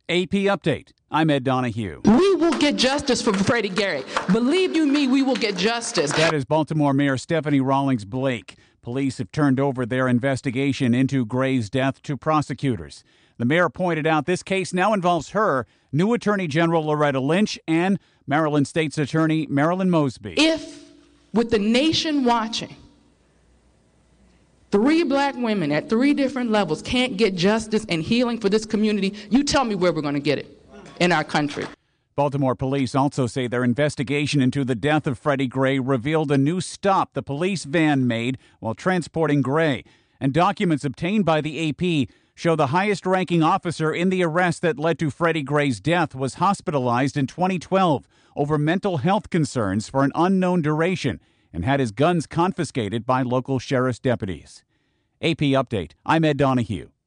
AP Update. I'm Ed Donahue. We will get justice for Freddie Gray. Believe you me, we will get justice. That is Baltimore Mayor Stephanie Rawlings Blake. Police have turned over their investigation into Gray's death to prosecutors. The mayor pointed out this case now involves her, new Attorney General Loretta Lynch, and Maryland State's Attorney Marilyn Mosby. If, with the nation watching, 3 black women at 3 different levels can't get justice and healing for this community, you tell me where we're going to get it in our country. Baltimore police also say their investigation into the death of Freddie Gray revealed a new stop the police van made while transporting Gray. And documents obtained by the AP show the highest-ranking officer in the arrest that led to Freddie Gray's death was hospitalized in 2012 over mental health concerns for an unknown duration and had his guns confiscated by local sheriff's deputies. AP Update. I'm Ed Donahue.